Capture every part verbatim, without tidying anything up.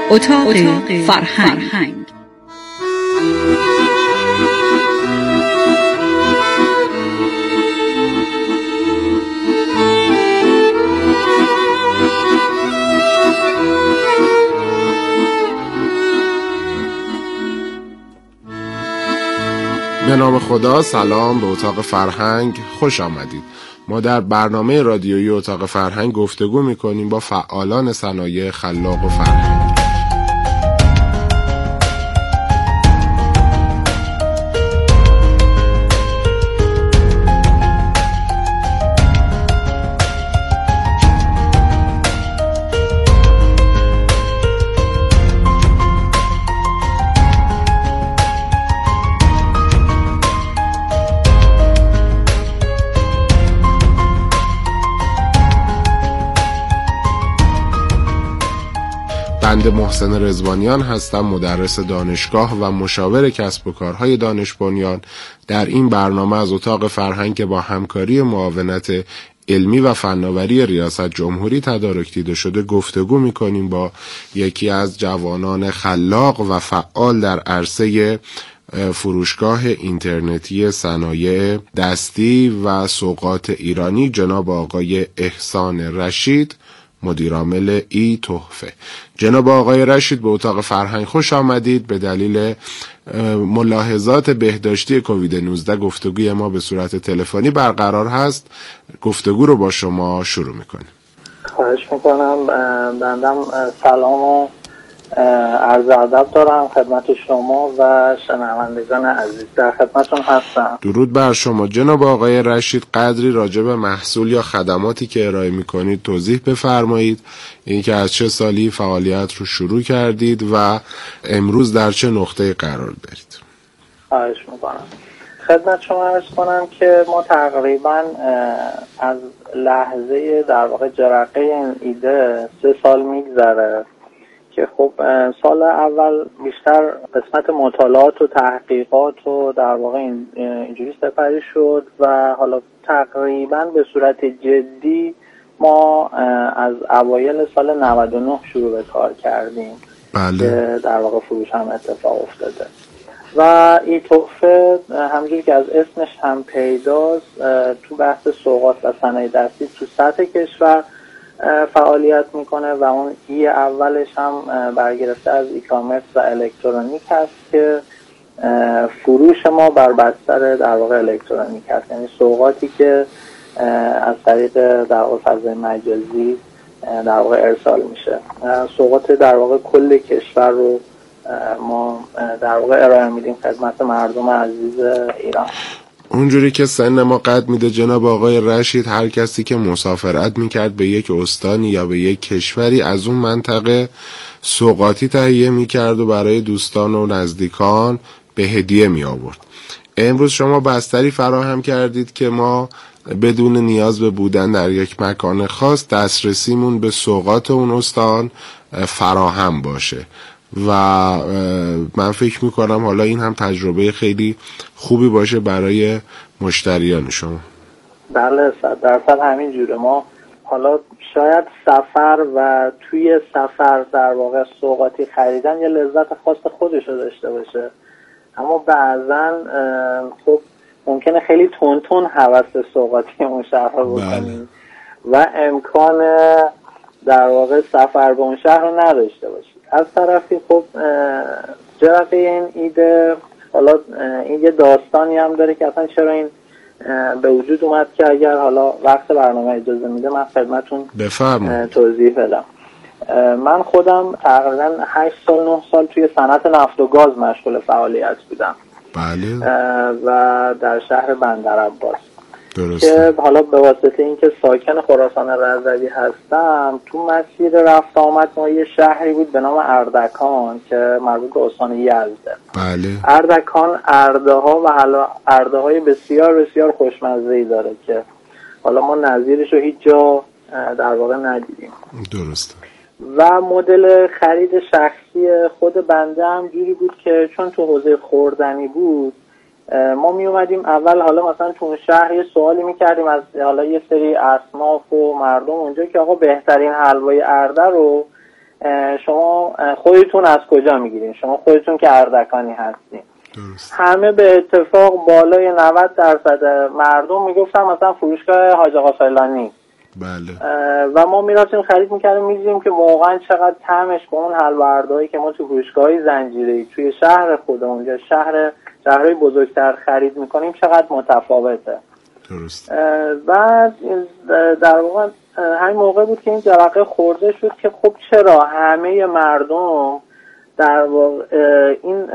اتاق فرهنگ, فرهنگ. به نام خدا. سلام، به اتاق فرهنگ خوش آمدید. ما در برنامه رادیویی اتاق فرهنگ گفتگو میکنیم با فعالان صنایع خلاق و فرهنگی. بنده محسن رضوانیان هستم، مدرس دانشگاه و مشاور کسب و کارهای دانش بنیان. در این برنامه از اتاق فرهنگ با همکاری معاونت علمی و فناوری ریاست جمهوری تدارک دیده شده گفتگو می‌کنیم با یکی از جوانان خلاق و فعال در عرصه فروشگاه اینترنتی صنایع دستی و سوغات ایرانی، جناب آقای احسان رشید، مدیر عامل ای تحفه. جناب آقای رشید، به اتاق فرهنگ خوش آمدید. به دلیل ملاحظات بهداشتی کووید نوزده گفتگوی ما به صورت تلفنی برقرار هست. گفتگو رو با شما شروع میکنیم. خواهش میکنم. بندم سلام و عرض ادب دارم خدمت شما و شنوندگان عزیز، در خدمتتون هستم. درود بر شما. جناب آقای رشید، قدری راجع به محصول یا خدماتی که ارائه میکنید توضیح بفرمایید. اینکه از چه سالی فعالیت رو شروع کردید و امروز در چه نقطه قرار دارید؟ خواهش میکنم. خدمت شما عرض کنم که ما تقریبا از لحظه در واقع جرقه این ایده سه سال میگذره که خب سال اول بیشتر قسمت مطالعات و تحقیقات و در واقع اینجوری سپری شد و حالا تقریبا به صورت جدی ما از اوایل سال نود و نه شروع به کار کردیم. بله. که در واقع فروش هم اتفاق افتاده و این تحفه همونجوری که از اسمش هم پیداست تو بحث سوغات و صنایع دستی تو سطح کشور فعالیت میکنه و اون ای اولش هم برگرفته از ای کامرس و الکترونیک هست که فروش ما بر بستر در واقع الکترونیک هست، یعنی سوغاتی که از طریق در واقع فضای مجازی در واقع ارسال میشه. سوغات در واقع کل کشور رو ما در واقع ارائه میدیم خدمت مردم عزیز ایران. اونجوری که سن ما قد میده جناب آقای رشید، هر کسی که مسافرت میکرد به یک استانی یا به یک کشوری از اون منطقه سوغاتی تهیه میکرد و برای دوستان و نزدیکان به هدیه می آورد. امروز شما بستری فراهم کردید که ما بدون نیاز به بودن در یک مکان خاص دسترسیمون به سوغات اون استان فراهم باشه و من فکر میکنم حالا این هم تجربه خیلی خوبی باشه برای مشتریان شما. بله، صد درصد همین جوره. ما حالا شاید سفر و توی سفر در واقع سوغاتی خریدن یه لذت خاص خودش رو داشته باشه، اما بعضن خب ممکنه خیلی تون تون هوس سوغاتی اون شهر رو بکنیم و امکان در واقع سفر به اون شهر رو نداشته باشیم. از طرفی خب جرقه این ایده حالا این یه داستانی هم داره که اصلا چرا این به وجود اومد که اگر حالا وقت برنامه اجازه میده من خدمتون بفرمایید توضیح بدم. من خودم تقریبا هشت سال نه سال توی صنعت نفت و گاز مشغول فعالیت بودم. بله. و در شهر بندرعباس درسته. که حالا به واسطه اینکه ساکن خراسان رضوی هستم تو مسیر رفت آمد ما یه شهری بود به نام اردکان که مربوط به استان یزده. بله. اردکان ارده ها و حالا ارده های بسیار بسیار خوشمزه‌ای داره که حالا ما نظیرش رو هیچ جا در واقع ندیدیم. درسته. و مدل خرید شخصی خود بنده هم جوری بود که چون تو حوزه خوردنی بود ما می اومدیم اول حالا مثلا تو اون شهر یه سوالی می کردیم از حالا یه سری اصناف و مردم اونجا که آقا بهترین حلوای ارده رو شما خودتون از کجا میگیرین؟ شما خودتون که اردکانی هستین. درست. همه به اتفاق بالای نود درصد مردم میگفتن مثلا فروشگاه حاج آقا فلانی. بله. و ما میرفتیم خرید میکردیم، میدیدیم که واقعا چقدر طعمش با اون حلوه‌برداری که ما تو فروشگاه‌های زنجیره‌ای توی شهر خودمون یا شهر شهرهای بزرگتر خرید میکنیم چقدر متفاوته. درست. و در واقع همین موقع بود که این جرقه خورده شد که خب چرا همه مردم در واقع این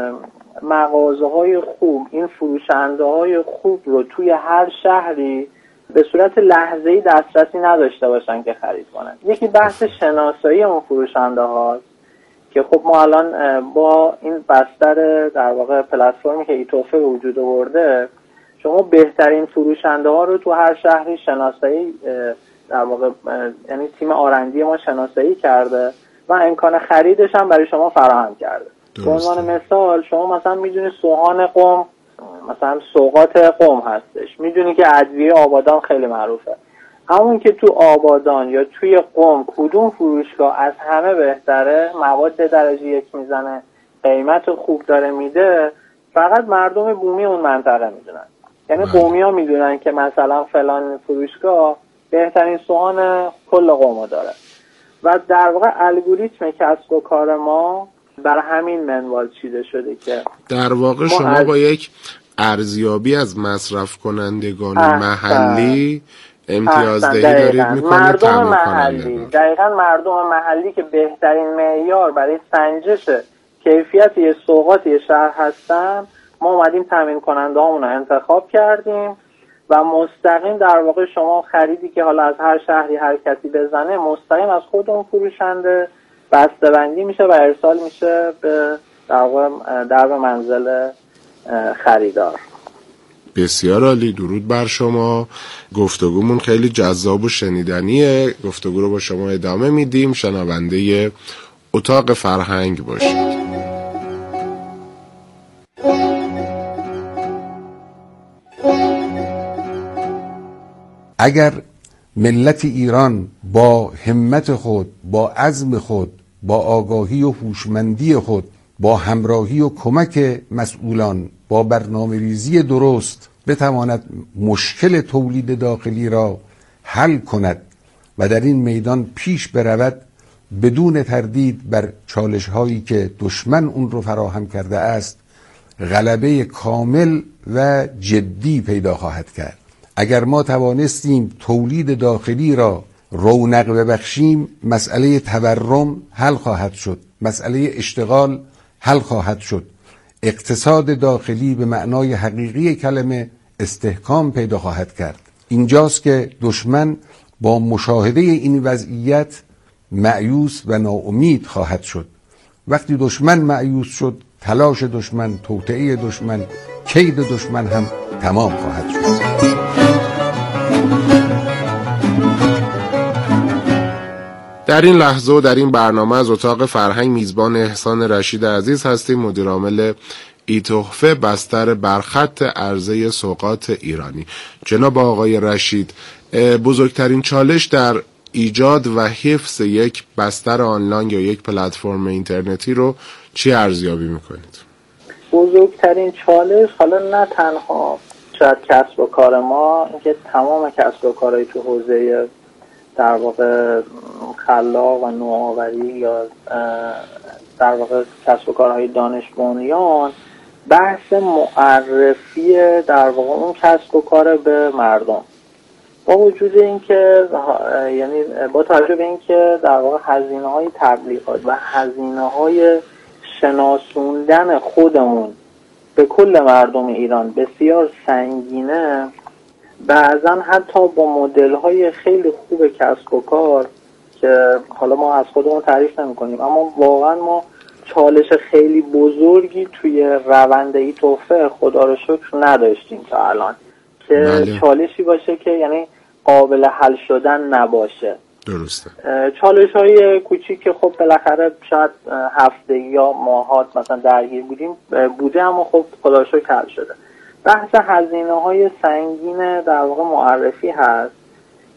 مغازه‌های خوب، این فروشنده‌های خوب رو توی هر شهری به صورت لحظه‌ای دسترسی نداشته باشن که خرید کنن. یکی بحث شناسایی اون فروشنده هاست که خب ما الان با این بستر در واقع پلتفرمی که ایتوفه وجود آورده، شما بهترین فروشنده ها رو تو هر شهری شناسایی در واقع، یعنی تیم آرندی ما شناسایی کرده و امکان خریدش هم برای شما فراهم کرده. به عنوان مثال شما مثلا میدونی سوهان قم مثلا سوغات قم هستش، میدونی که ادویه آبادان خیلی معروفه، همون که تو آبادان یا توی قم کدوم فروشگاه از همه بهتره، مواد درجه یک میزنه، قیمت خوب داره میده، فقط مردم بومی اون منطقه میدونن. یعنی قومی ها میدونن که مثلا فلان فروشگاه بهترین سوهان کل قم داره. و در واقع الگوریتم کسب و کار ما بر همین منوال چیده شده که در واقع شما از... با یک ارزیابی از مصرف کنندگان احسن. محلی امتیازدهی دارید میکنید. مردم محلی، دقیقاً مردم محلی که بهترین معیار برای سنجش کیفیت یه سوغات یه شهر هستن، ما اومدیم تامین کننده هامون رو انتخاب کردیم و مستقیم در واقع شما خریدی که حالا از هر شهری هر کسی بزنه مستقیم از خود اون فروشنده بسته‌بندی میشه و ارسال میشه به در واقع در منزل خریدار. بسیار عالی، درود بر شما. گفتگومون خیلی جذاب و شنیدنیه. گفتگو رو با شما ادامه میدیم. شنونده اتاق فرهنگ باشید. اگر ملت ایران با همت خود، با عزم خود، با آگاهی و هوشمندی خود، با همراهی و کمک مسئولان، با برنامه ریزی درست بتواند مشکل تولید داخلی را حل کند و در این میدان پیش برود، بدون تردید بر چالش هایی که دشمن اون رو فراهم کرده است غلبه کامل و جدی پیدا خواهد کرد. اگر ما توانستیم تولید داخلی را رونق ببخشیم، مسئله تورم حل خواهد شد، مسئله اشتغال حل خواهد شد، اقتصاد داخلی به معنای حقیقی کلمه استحکام پیدا خواهد کرد. اینجاست که دشمن با مشاهده این وضعیت مایوس و ناامید خواهد شد. وقتی دشمن مایوس شد، تلاش دشمن، توطئه دشمن، کید دشمن هم تمام خواهد شد. در این لحظه و در این برنامه از اتاق فرهنگ میزبان احسان رشید عزیز هستیم، مدیر عامل ایتوفه بستر برخط عرضه سوغات ایرانی. جناب آقای رشید، بزرگترین چالش در ایجاد و حفظ یک بستر آنلاین یا یک پلتفرم اینترنتی رو چی ارزیابی میکنید؟ بزرگترین چالش حالا نه تنها شاید کسب و کار ما، اینکه تمام کسب و کارهای تو حوزه در واقع خلاق و نوآوری یا در واقع کسب و کارهای دانش بنیان، بحث معرفی در واقع اون کسب و کار به مردم، با وجود اینکه یعنی با توجه به اینکه در واقع هزینه‌های تبلیغات و هزینه‌های شناسوندن خودمون به کل مردم ایران بسیار سنگینه، بعضا حتی با مدل‌های خیلی خوب کسب و کار که حالا ما از خودمون تعریف نمی‌کنیم، اما واقعا ما چالش خیلی بزرگی توی روند ایتوفه خدا رو شکر نداشتیم تا الان که بله. چالشی باشه که یعنی قابل حل شدن نباشه. درسته. چالش های کوچیک که خب بالاخره شاید هفته یا ماهات مثلا درگیر بودیم بوده، اما خب خدا رو شکر حل شده. بحث هزینه های سنگین در واقع معرفی هست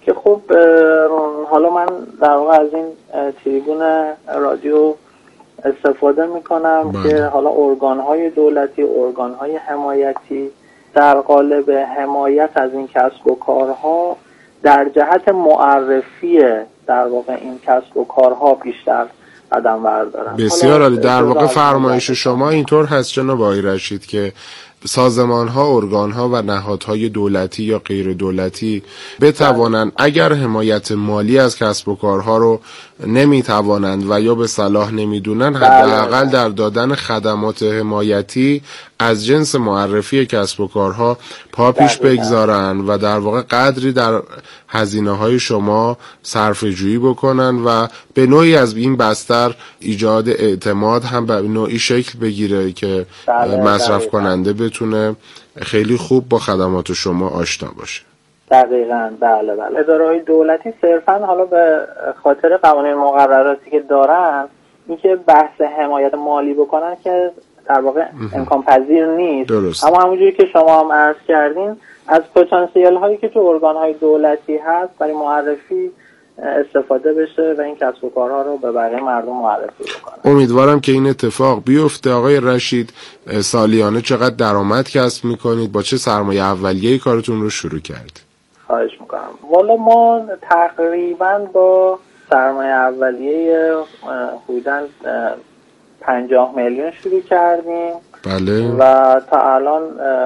که خب حالا من در واقع از این تریبون رادیو استفاده میکنم بله. که حالا ارگانهای دولتی، ارگانهای حمایتی در قالب حمایت از این کسب و کارها در جهت معرفی در واقع این کسب و کارها بیشتر قدم بردارن. بسیار عالی. در واقع فرمایش شما اینطور هست جناب آقای رشید که سازمان‌ها، ارگان‌ها و نهادهای دولتی یا غیر دولتی بتوانند اگر حمایت مالی از کسب و کارها رو نمیتوانند و یا به صلاح نمیدونن، حداقل در دادن خدمات حمایتی از جنس معرفی کسب و کارها پا پیش بگذارن و در واقع قدری در هزینه‌های شما صرفه‌جویی بکنن و به نوعی از این بستر ایجاد اعتماد هم به نوعی شکل بگیره که مصرف کننده بتونه خیلی خوب با خدمات شما آشنا باشه. دقیقاً بله بله. اداره‌های دولتی صرفاً حالا به خاطر قوانین مقرراتی که دارن اینکه بحث حمایت مالی بکنن که در واقع امکان پذیر نیست. درست. اما همونجوری که شما هم عرض کردین از پتانسیل هایی که تو ارگان‌های دولتی هست برای معرفی استفاده بشه و این کسب و کارها رو به بقیه مردم معرفی بکنن. امیدوارم که این اتفاق بیفته. آقای رشید، سالیانه چقدر درآمد کسب میکنید؟ با چه سرمایه اولیه‌ای کارتون رو شروع کردید؟ خواهش میکنم. والا ما تقریبا با سرمایه اولیه حدوداً پنجاه میلیون شروع کردیم. بله. و تا الان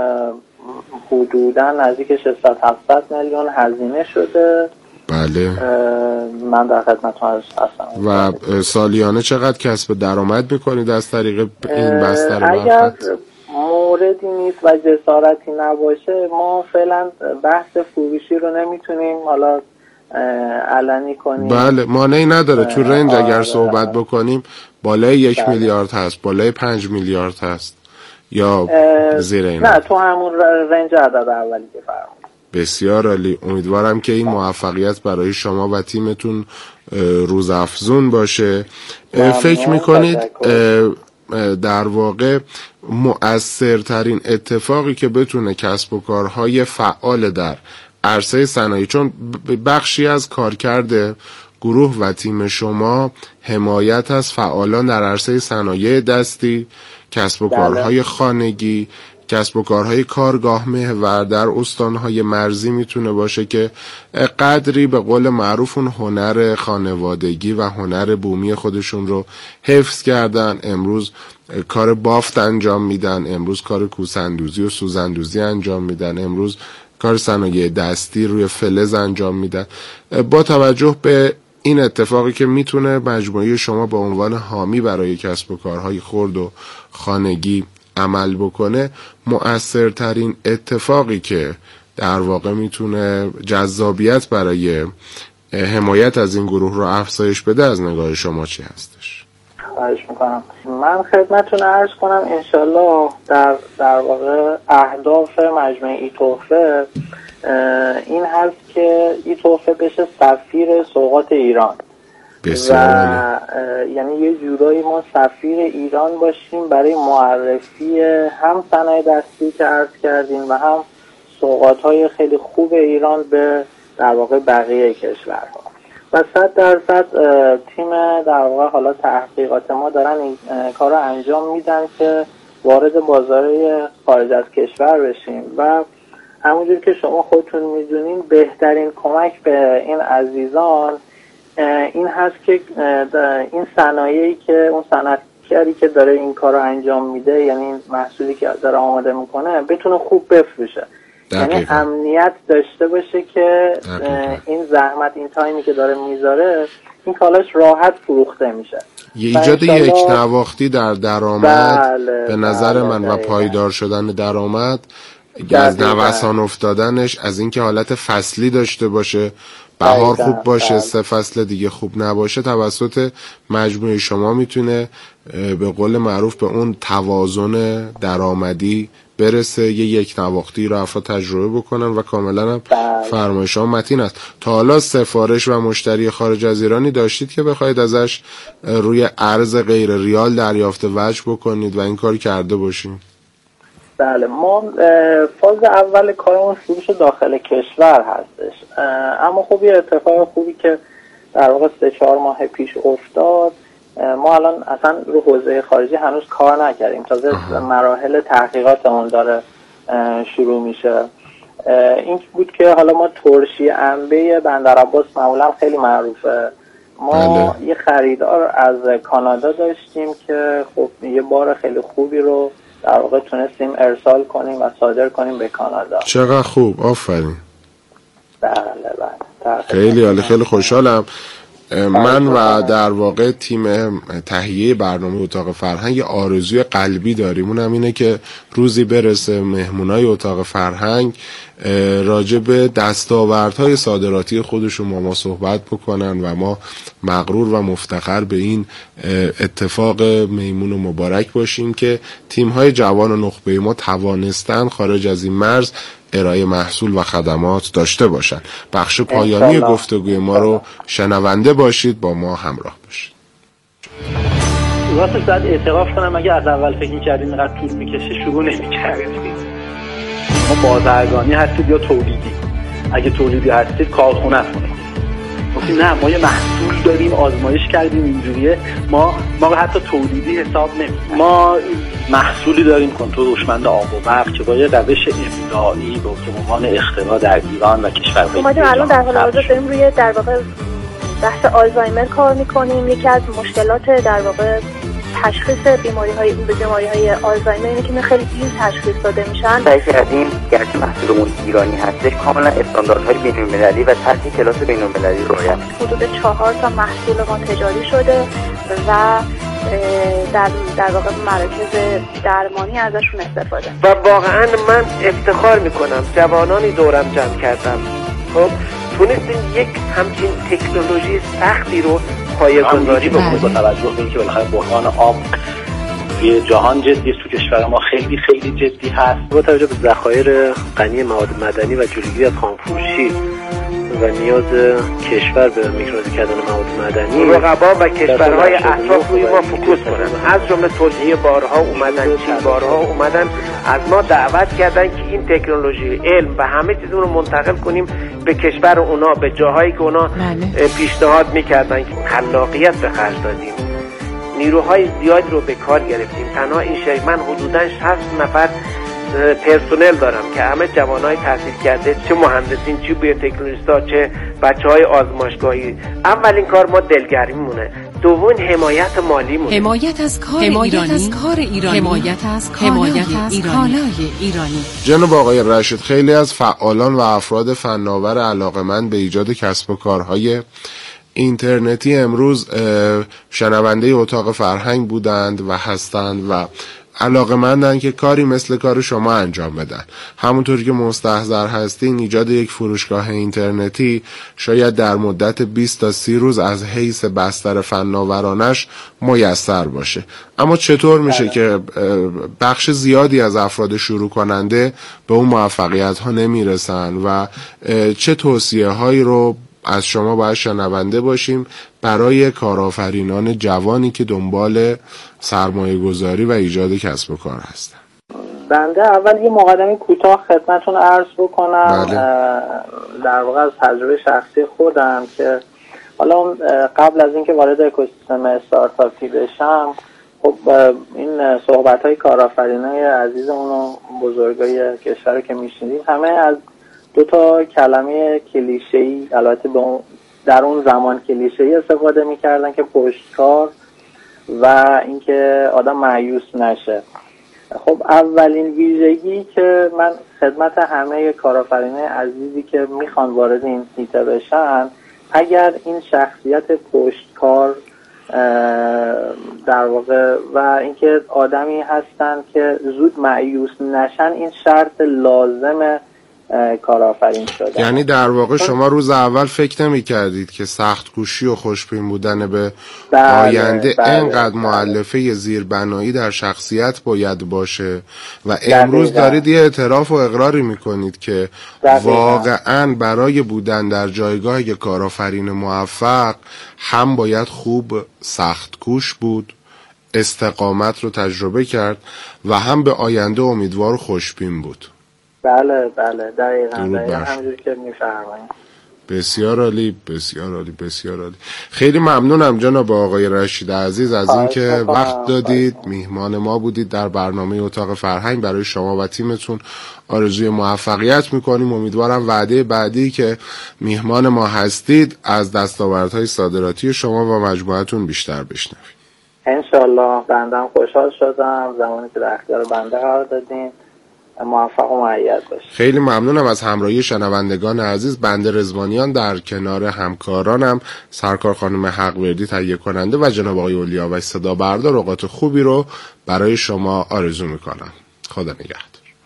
حدوداً نزدیک ششصد هفتصد میلیون هزینه شده. بله. من در خدمتتون هستم. و سالیانه چقدر کسب درآمد میکنید از طریق این بستر؟ اگر موردی نیست و جسارتی نباشه ما فعلا بحث فروشی رو نمیتونیم حالا علنی کنیم. بله، مانعی نداره. تو رنج اگر صحبت بکنیم بالای یک میلیارد هست، بالای پنج میلیارد هست یا زیر این؟ نه، تو همون رنج عدد اولی که فرمودید. بسیار عالی. امیدوارم که این موفقیت برای شما و تیمتون روزافزون باشه. فکر میکنید در واقع مؤثرترین اتفاقی که بتونه کسب و کارهای فعال در عرصه صنایع، چون بخشی از کارکرد گروه و تیم شما حمایت از فعالان در عرصه صنایع دستی، کسب و کارهای خانگی، کسب و کارهای کارگاه محور در استانهای مرزی میتونه باشه که قدری به قول معروف اون هنر خانوادگی و هنر بومی خودشون رو حفظ کردن. امروز کار بافت انجام میدن، امروز کار کوسندوزی و سوزندوزی انجام میدن، امروز کار صنایع دستی روی فلز انجام میدن. با توجه به این اتفاقی که میتونه مجموعه شما به عنوان حامی برای کسب و کارهای خرد و خانگی عمل بکنه، مؤثرترین اتفاقی که در واقع میتونه جذابیت برای حمایت از این گروه رو افزایش بده از نگاه شما چی هستش؟ خواهش میکنم. من خدمتتون عرض کنم انشالله در در واقع اهداف مجموعه ایتوفه این هست که ایتوفه بشه سفیر سوغات ایران. بسیار. و یعنی یه جورایی ما سفیر ایران باشیم برای معرفی هم صنایع دستی که عرض کردیم و هم سوغات‌های خیلی خوب ایران به در واقع بقیه کشورها. و صد درصد تیم در واقع حالا تحقیقات ما دارن این کار رو انجام میدن که وارد بازارهای خارج از کشور بشیم و همونجور که شما خودتون میدونین بهترین کمک به این عزیزان این هست که این صنایعی که اون صنعتگری که داره این کار رو انجام میده، یعنی این محصولی که داره آماده میکنه بتونه خوب بفروشه، یعنی امنیت داشته باشه که دقیقا. این زحمت، این تایمی که داره میذاره این کالاش راحت فروخته میشه. ایجاد یک نواختی در درآمد بله، به نظر بله، من دقیقا. و پایدار شدن درآمد از نوسان افتادنش، از اینکه حالت فصلی داشته باشه، بهار خوب باشه، سه فصل دیگه خوب نباشه، توسط مجموعه شما میتونه به قول معروف به اون توازن درآمدی برسه، یه یک نواختی رو افراد تجربه بکنن و کاملا هم فرمایش ها متین است. تا حالا سفارش و مشتری خارج از ایرانی داشتید که بخواید ازش روی ارز غیر ریال دریافت وجه بکنید و این کار کرده باشین؟ بله، ما فاز اول کارمون فروش داخل کشور هستش، اما خب یه اتفاق خوبی که در واقع سه چهار ماه پیش افتاد، ما الان اصلا رو حوزه خارجی هنوز کار نکردیم، تازه مراحل تحقیقاتمون داره شروع میشه. این بود که حالا ما ترشی انبه بندرعباس معمولا خیلی معروفه، ما بله. یه خریدار از کانادا داشتیم که خب یه بار خیلی خوبی رو در واقع تونستیم ارسال کنیم و صادر کنیم به کانادا. چقدر خوب، آفرین. بله بله. خیلی عالی، خیلی خوشحالم. من و در واقع تیم تهیه برنامه اتاق فرهنگ یه آرزوی قلبی داریم، اونم اینه که روزی برسه مهمونای اتاق فرهنگ راجع به دستاوردهای صادراتی خودشون با ما صحبت بکنن و ما مغرور و مفتخر به این اتفاق میمون و مبارک باشیم که تیم‌های جوان و نخبه ما توانستن خارج از این مرز ارائه محصول و خدمات داشته باشند. بخش پایانی گفتگوی ما رو شنونده باشید، با ما همراه باشید. راستش باید اعتراف کنم اگه از اول فکر می‌کردیم اینقدر طول می‌کشه شروع نمی‌کردیم. ما بازرگانی هستید یا تولیدی؟ اگه تولیدی هستید کارخونه‌تونه. گفتیم نه، ما یه محصول داریم، آزمایش کردیم اینجوریه، ما ما حتی تولیدی حساب نمی‌کنیم. ما محصولی داریم کنترل هوشمند آب و برق که با یه روش ابداعی به عنوان اختراع در ایران و کشورهای دیگه. ما الان در حال حاضر داریم روی در واقع بحث آلزایمر کار می‌کنیم. یکی از مشکلات در واقع تشخیص بیماری‌های بیماری‌های آلزایمر اینه که خیلی دیر تشخیص داده میشن. سعی کردیم گرچه محصولمون ایرانی هستش کاملا استانداردهای بین‌المللی و سطح کلاس بین‌المللی رو رعایت. حدود چهار تا محصول ما تجاری شده و در در واقع مراکز درمانی ازشون استفاده. و واقعا من افتخار میکنم جوانانی دورم جمع کردم، خب تونستیم یک همچین تکنولوژی سختی رو پایه‌گذاری بکنیم با توجه به اینکه بالاخره بحران آب توی جهان جدی، تو کشور ما خیلی خیلی جدی هست. با توجه به ذخایر غنی مواد مدنی و جلوگیری از خامفروشی و نیاز کشور به میکروزی کردن مواد مدنی، رقبا و کشورهای اطراف روی ما فوکوس کنن. از جمله تولیدی بارها اومدن، چین بارها اومدن از ما دعوت کردن که این تکنولوژی، علم و همه چیز رو منتقل کنیم به کشور اونا، به جاهایی که اونا پیشنهاد میکردن. خلاقیت به خرج دادیم، نیروهای زیادی رو به کار گرفتیم. تنها این شرکت من حدوداً شصت نفر پرسنل دارم که همه جوانای تحصیل کرده، چه مهندسین، چه بیوتکنولوژیست‌ها، چه بچه‌های آزمایشگاهی. اولین کار ما دلگرمیمونه، دومین حمایت مالی مونه. حمایت از کار حمایت ایرانی، از کار ایرانی، حمایت از کالای ایرانی. ایرانی. جناب آقای رشید، خیلی از فعالان و افراد فناور علاقه‌مند به ایجاد کسب و کارهای اینترنتی امروز شنونده اتاق فرهنگ بودند و هستند و علاقه‌مندن که کاری مثل کار شما انجام بدن. همونطوری که مستحضر هستین، ایجاد یک فروشگاه اینترنتی شاید در مدت بیست تا سی روز از حیث بستر فناورانش میسر باشه، اما چطور میشه که بخش زیادی از افراد شروع کننده به اون موفقیت ها نمیرسن و چه توصیه هایی رو از شما باید شنونده باشیم برای کارآفرینان جوانی که دنبال سرمایه گذاری و ایجاد کسب و کار هستن؟ بنده اول یه مقدمه کوتاه خدمتتون عرض بکنم. بله. در واقع از تجربه شخصی خودم که حالا قبل از اینکه وارد اکوسیستم استارتاپی بشم، خب این صحبت‌های کارآفرینای عزیزمون و بزرگای کشور که میشنیدیم همه از دو تا کلمه کلیشه‌ای، البته در اون زمان کلیشه‌ای استفاده می‌کردن که پشتکار و اینکه آدم مایوس نشه. خب اولین ویژگی که من خدمت همه کارآفرینای عزیزی که میخوان وارد این حیطه بشن، اگر این شخصیت پشتکار در واقع و اینکه آدمی هستن که زود مایوس نشن، این شرط لازمه کارآفرین شده. یعنی در واقع شما روز اول فکر نمی کردید که سخت کوشی و خوشبین بودن به بله، آینده بله، اینقدر بله. مؤلفه زیربنایی در شخصیت باید باشه و امروز دقیقا. دارید یه اعتراف و اقراری میکنید که دقیقا. واقعا برای بودن در جایگاه یک کارآفرین موفق هم باید خوب سخت کوش بود، استقامت رو تجربه کرد و هم به آینده امیدوار و خوشبین بود. بله بله دقیقاً دقیقاً همونجوری که می‌فرمایید. بسیار عالی، بسیار عالی، بسیار عالی. خیلی ممنونم جناب آقای رشید عزیز از اینکه وقت دادید، میهمان ما بودید در برنامه اتاق فرهنگ. برای شما و تیمتون آرزوی موفقیت میکنیم. امیدوارم وعده بعدی که میهمان ما هستید از دستاوردهای صادراتی شما و مجموعتون بیشتر بشنویم. انشالله. بندم خوشحال شدم زمانی که در اختیار بنده قرار دادین. موفق و مؤید باشید. خیلی ممنونم از همراهی شنوندگان عزیز. بنده رضوانیان در کنار همکارانم سرکار خانم حقوردی تهیه کننده و جناب آقای اولیاوی صدا بردار اوقات خوبی رو برای شما آرزو میکنم. خدا نگهدار.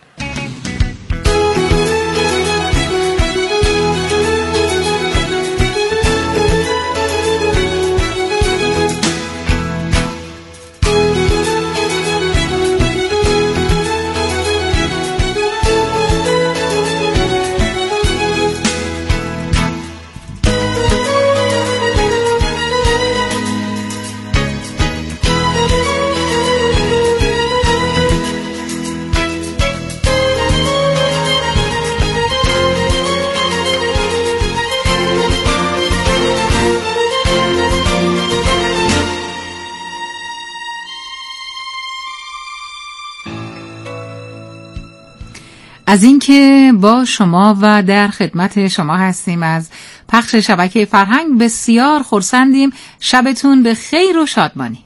از اینکه با شما و در خدمت شما هستیم از پخش شبکه فرهنگ بسیار خرسندیم. شبتون به خیر و شادمانی.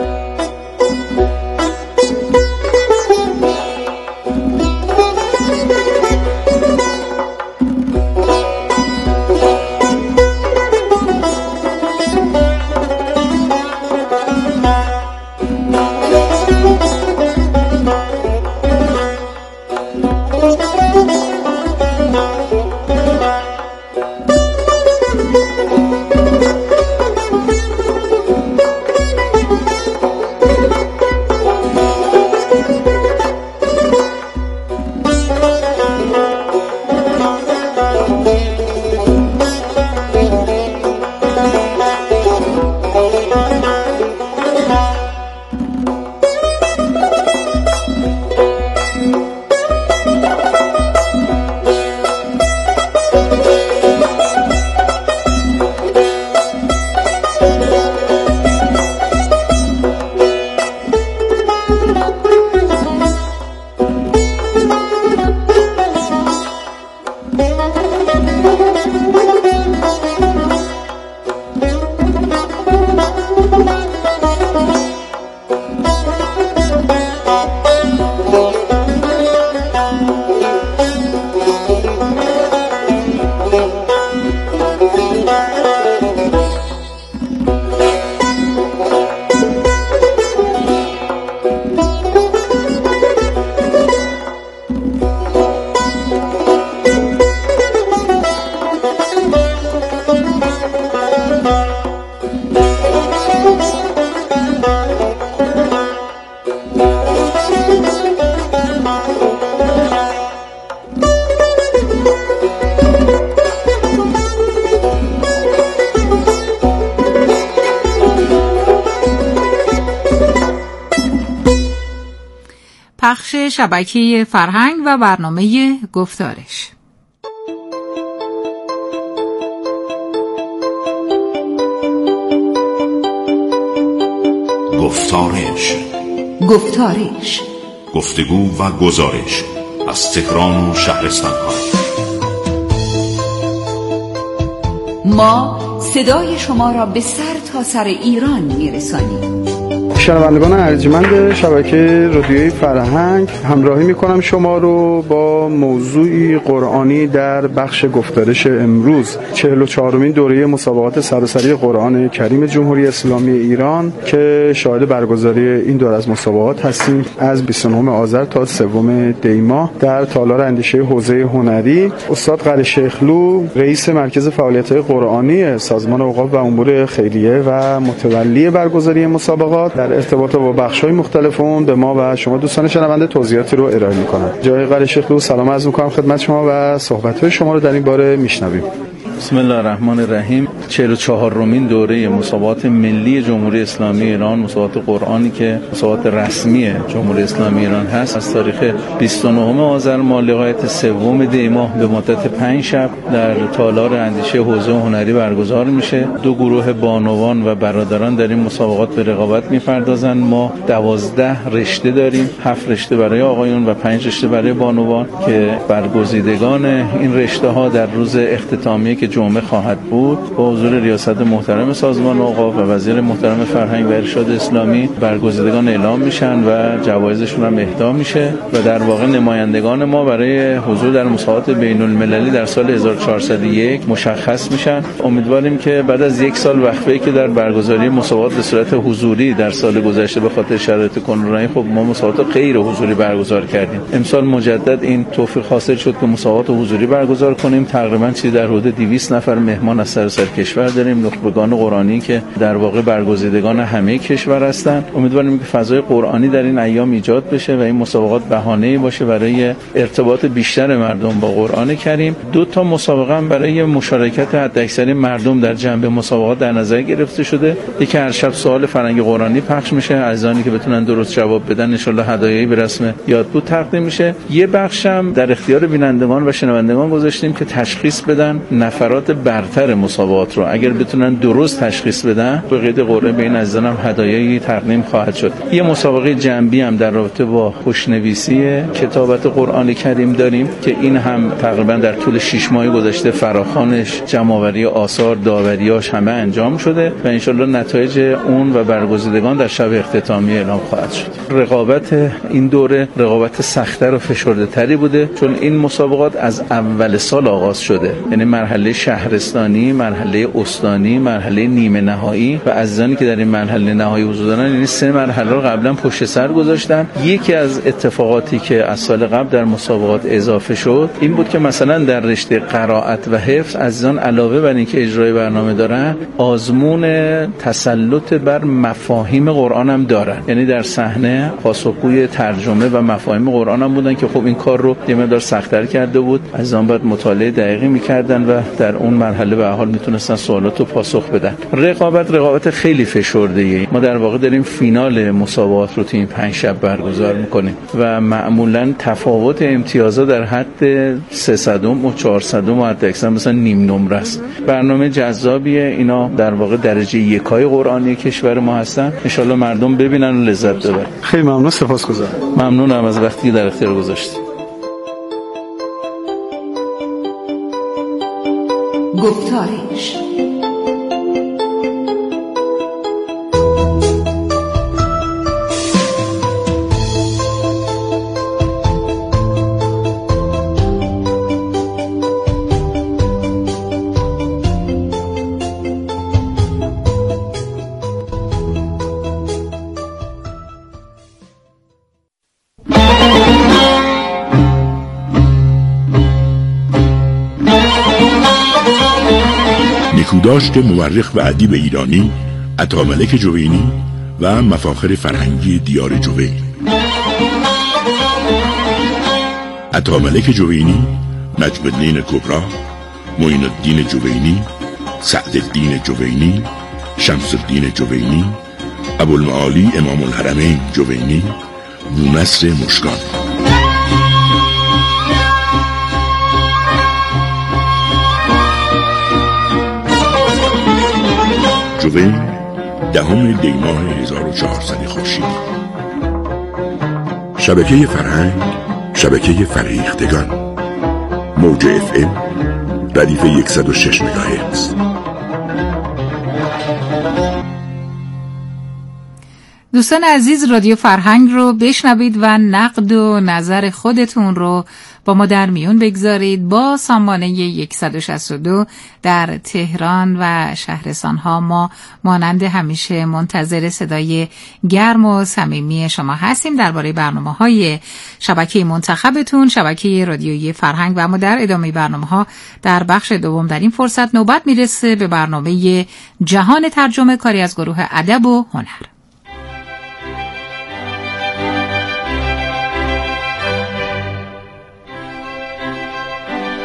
پخش شبکه فرهنگ و برنامه گفتارش. گفتارش گفتارش گفتگو و گزارش از تهران و شهرستان ها. ما صدای شما را به سر تا سر ایران میرسانیم. شنوندگان ارجمند شبکه رادیویی فرهنگ، همراهی میکنم شما رو با موضوعی قرآنی در بخش گفتارش امروز، چهل و چهارمین دوره مسابقات سراسری قرآن کریم جمهوری اسلامی ایران که شاهد برگزاری این دوره از مسابقات هستیم. از بیست و نهم آذر تا سوم دی ماه در تالار اندیشه حوزه هنری، استاد قری شیخلو رئیس مرکز فعالیت‌های قرآنی سازمان اوقاف و امور خیریه و متولی برگزاری مسابقات در ارتباط با بخش‌های مختلف اون به ما و شما دوستان شنونده توضیحاتی رو ارائه می‌کنم. جای قری شیخلو سلام عرض می‌کنم خدمت شما و صحبت‌های شما رو در این باره می‌شنویم. بسم الله الرحمن الرحیم. چهل و چهارمین دوره مسابقات ملی جمهوری اسلامی ایران، مسابقات قرآنی که مسابقات رسمی جمهوری اسلامی ایران هست، از تاریخ بیست و نهم آذر ماه لغایت سوم دی ماه به مدت پنج شب در تالار اندیشه حوزه هنری برگزار میشه. دو گروه بانوان و برادران در این مسابقات به رقابت میپردازند. ما دوازده رشته داریم، هفت رشته برای آقایون و پنج رشته برای بانوان که برگزیدگان این رشته ها در روز اختتامیه که جمعه خواهد بود با حضور ریاست محترم سازمان اوقاف و وزیر محترم فرهنگ و ارشاد اسلامی برگزیدگان اعلام میشن و جوایزشون هم اهدا میشه و در واقع نمایندگان ما برای حضور در مسابقات بین المللی در سال هزار و چهارصد و یک مشخص میشن. امیدواریم که بعد از یک سال وقفه‌ای که در برگزاری مسابقات به صورت حضوری در سال گذشته به خاطر شرایط کرونایی خب ما مسابقات غیر حضوری برگزار کردیم، امسال مجدد این توفیق حاصل شد که مسابقات حضوری برگزار کنیم. تقریبا چیزی در حدود دویست نفر مهمان از سراسر کشور داریم، نخبگان قرآنی که در واقع برگزیدگان همه کشور هستند. امیدواریم که فضای قرآنی در این ایام ایجاد بشه و این مسابقات بهانه‌ای باشه برای ارتباط بیشتر مردم با قرآن کریم. دو تا مسابقه هم برای مشارکت حداکثر مردم در جنبه مسابقات در نظر گرفته شده. یکی هر شب سوال فرهنگ قرآنی پخش میشه، عزیزانی که بتونن درست جواب بدن ان شاءالله هدایایی به رسم یادبود تقدیم میشه. یه بخش هم در اختیار بینندگان و شنوندگان گذاشتیم که تشخیص بدن نفرات برتر مسابقات رو. اگر بتونن درست تشخیص بدن به قید قرعه به این عزیزان هم هدایایی تقدیم خواهد شد. یه مسابقه جنبی هم در رابطه با خوشنویسی کتابت قرآن کریم داریم که این هم تقریبا در طول شش ماه گذشته فراخوانش، جمع‌آوری آثار، داوریاش همه انجام شده و انشالله نتایج اون و برگزیدگان در شب اختتامیه اعلام خواهد شد. رقابت این دوره رقابت سخت‌تر و فشرده‌تری بوده چون این مسابقات از اول سال آغاز شده، یعنی مرحله شهرستانی، مرحله استانی، مرحله نیمه نهایی و عزیزانی که در این مرحله نهایی حضور دارن یعنی سه مرحله رو قبلا پشت سر گذاشتن. یکی از اتفاقاتی که از سال قبل در مسابقات اضافه شد این بود که مثلا در رشته قرائت و حفظ عزیزان علاوه بر اینکه اجرای برنامه دارن آزمون تسلط بر مفاهیم قرآن هم دارن، یعنی در صحنه پاسخگوی ترجمه و مفاهیم قرآن هم بودن که خب این کار رو یه مقدار سخت‌تر کرده بود. عزیزان باید مطالعه دقیقی می‌کردن و در اون مرحله به هر حال میتونستن سوالات رو پاسخ بدن. رقابت رقابت خیلی فشرده‌ای. ما در واقع داریم فینال مسابقات رو تو این پنج شب برگزار می‌کنیم و معمولاً تفاوت امتیازات در حد سیصد و چهارصد و حداکثر مثلا نیم نمره است. برنامه جذابیه. اینا در واقع درجه یکای قرآنی کشور ما هستن. ان شاءالله مردم ببینن و لذت ببرن. خیلی ممنون، سپاسگزارم. ممنونم از وقتی در اختیار گذاشتید. گفتارش نیکوداشت مورخ و ادیب ایرانی عطاملک جوینی و مفاخر فرهنگی دیار جوین. عطاملک جوینی، نجم الدین کبرا، معین الدین جوینی، سعدالدین جوینی، شمس الدین جوینی، ابوالمعالی امام الحرمین جوینی، بونصر مشکان. جوین دهم دی ماه هزار و چهارصد خورشیدی. شبکه فرهنگ، شبکه فرهیختگان، موج اف ام ردیف صد و شش مگاهرتز. دوستان عزیز، رادیو فرهنگ رو بشنوید و نقد و نظر خودتون رو با ما در میون بگذارید. با سامانه صد و شصت و دو در تهران و شهرستانها ما مانند همیشه منتظر صدای گرم و صمیمی شما هستیم درباره برنامه‌های شبکه منتخبتون، شبکه رادیویی فرهنگ. و اما در ادامه برنامه‌ها در بخش دوم در این فرصت نوبت میرسه به برنامه جهان ترجمه، کاری از گروه ادب و هنر.